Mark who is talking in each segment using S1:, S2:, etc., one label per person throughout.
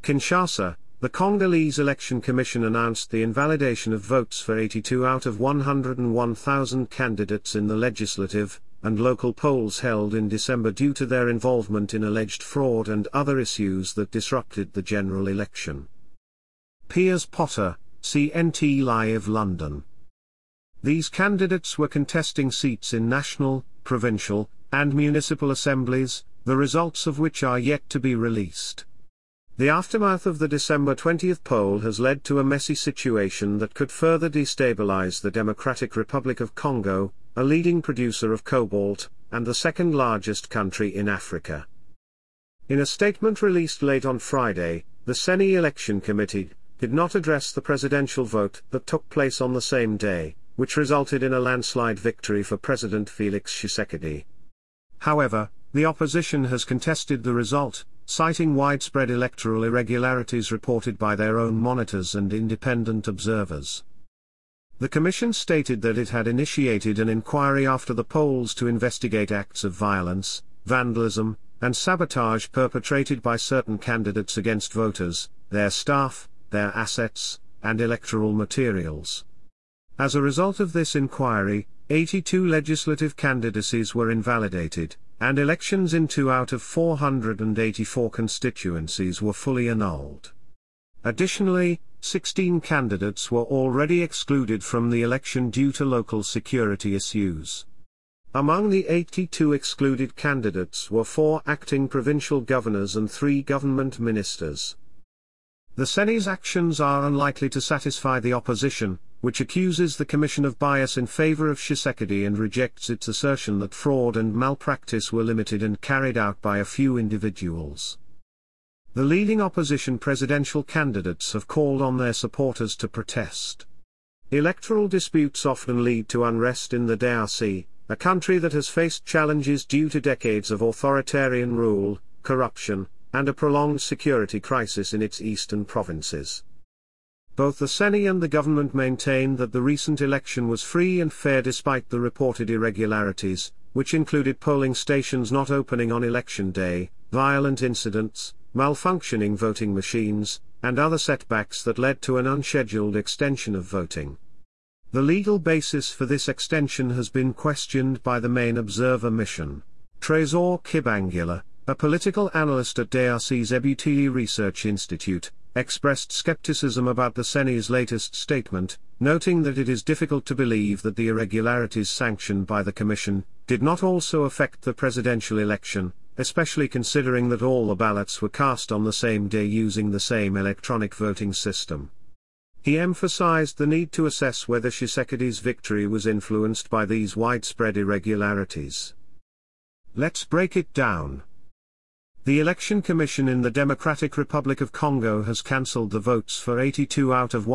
S1: Kinshasa, the Congolese Election Commission announced the invalidation of votes for 82 out of 101,000 candidates in the legislative and local polls held in December due to their involvement in alleged fraud and other issues that disrupted the general election. Piers Potter, CNT Live, London. These candidates were contesting seats in national, provincial, and municipal assemblies, the results of which are yet to be released. The aftermath of the December 20 poll has led to a messy situation that could further destabilize the Democratic Republic of Congo, a leading producer of cobalt, and the second largest country in Africa. In a statement released late on Friday, the CENI Election Committee did not address the presidential vote that took place on the same day, which resulted in a landslide victory for President Félix Tshisekedi. However, the opposition has contested the result, citing widespread electoral irregularities reported by their own monitors and independent observers. The commission stated that it had initiated an inquiry after the polls to investigate acts of violence, vandalism, and sabotage perpetrated by certain candidates against voters, their staff, their assets, and electoral materials. As a result of this inquiry, 82 legislative candidacies were invalidated, and elections in 2 out of 484 constituencies were fully annulled. Additionally, 16 candidates were already excluded from the election due to local security issues. Among the 82 excluded candidates were 4 acting provincial governors and 3 government ministers. The CENI's actions are unlikely to satisfy the opposition, which accuses the Commission of bias in favor of Tshisekedi and rejects its assertion that fraud and malpractice were limited and carried out by a few individuals. The leading opposition presidential candidates have called on their supporters to protest. Electoral disputes often lead to unrest in the DRC, a country that has faced challenges due to decades of authoritarian rule, corruption, and a prolonged security crisis in its eastern provinces. Both the CENI and the government maintain that the recent election was free and fair despite the reported irregularities, which included polling stations not opening on election day, violent incidents, malfunctioning voting machines, and other setbacks that led to an unscheduled extension of voting. The legal basis for this extension has been questioned by the main observer mission. Trésor Kibangula, a political analyst at DRC's Ebutili Research Institute, expressed skepticism about the CENI's latest statement, noting that it is difficult to believe that the irregularities sanctioned by the Commission did not also affect the presidential election, especially considering that all the ballots were cast on the same day using the same electronic voting system. He emphasized the need to assess whether Tshisekedi's victory was influenced by these widespread irregularities. Let's break it down. The Election Commission in the Democratic Republic of Congo has cancelled the votes for 82 out of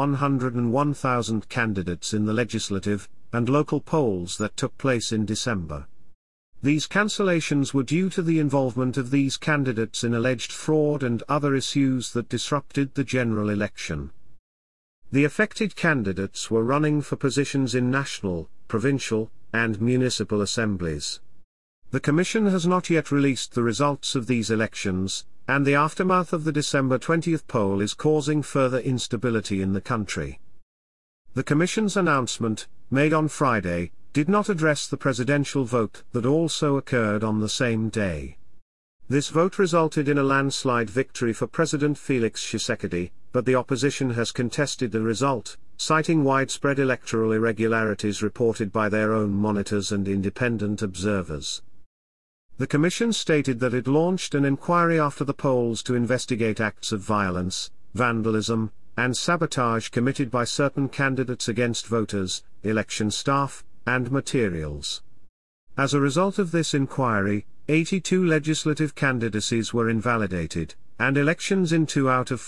S1: 101,000 candidates in the legislative and local polls that took place in December. These cancellations were due to the involvement of these candidates in alleged fraud and other issues that disrupted the general election. The affected candidates were running for positions in national, provincial, and municipal assemblies. The Commission has not yet released the results of these elections, and the aftermath of the December 20 poll is causing further instability in the country. The Commission's announcement, made on Friday, did not address the presidential vote that also occurred on the same day. This vote resulted in a landslide victory for President Félix Tshisekedi, but the opposition has contested the result, citing widespread electoral irregularities reported by their own monitors and independent observers. The Commission stated that it launched an inquiry after the polls to investigate acts of violence, vandalism, and sabotage committed by certain candidates against voters, election staff, and materials. As a result of this inquiry, 82 legislative candidacies were invalidated, and elections in 2 out of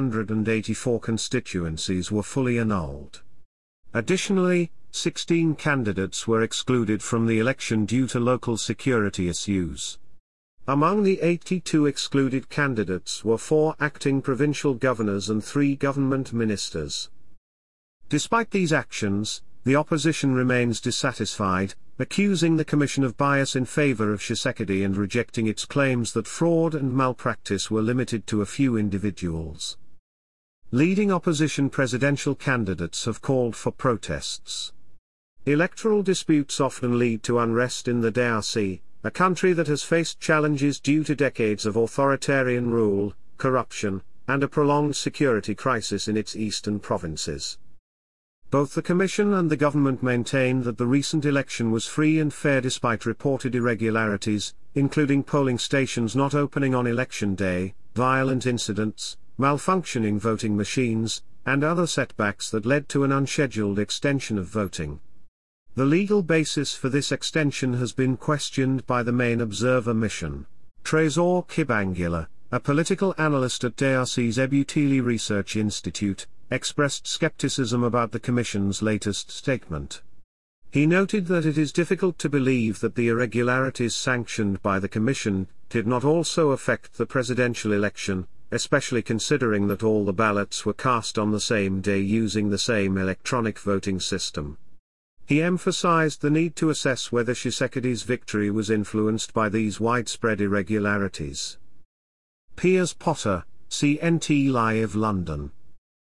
S1: 484 constituencies were fully annulled. Additionally, 16 candidates were excluded from the election due to local security issues. Among the 82 excluded candidates were 4 acting provincial governors and 3 government ministers. Despite these actions, the opposition remains dissatisfied, accusing the Commission of bias in favor of Tshisekedi and rejecting its claims that fraud and malpractice were limited to a few individuals. Leading opposition presidential candidates have called for protests. Electoral disputes often lead to unrest in the DRC, a country that has faced challenges due to decades of authoritarian rule, corruption, and a prolonged security crisis in its eastern provinces. Both the Commission and the government maintain that the recent election was free and fair despite reported irregularities, including polling stations not opening on election day, violent incidents, malfunctioning voting machines, and other setbacks that led to an unscheduled extension of voting. The legal basis for this extension has been questioned by the main observer mission. Trésor Kibangula, a political analyst at DRC's Ebutili Research Institute, expressed skepticism about the Commission's latest statement. He noted that it is difficult to believe that the irregularities sanctioned by the Commission did not also affect the presidential election, especially considering that all the ballots were cast on the same day using the same electronic voting system. He emphasized the need to assess whether Tshisekedi's victory was influenced by these widespread irregularities. Piers Potter, CNT Live, London.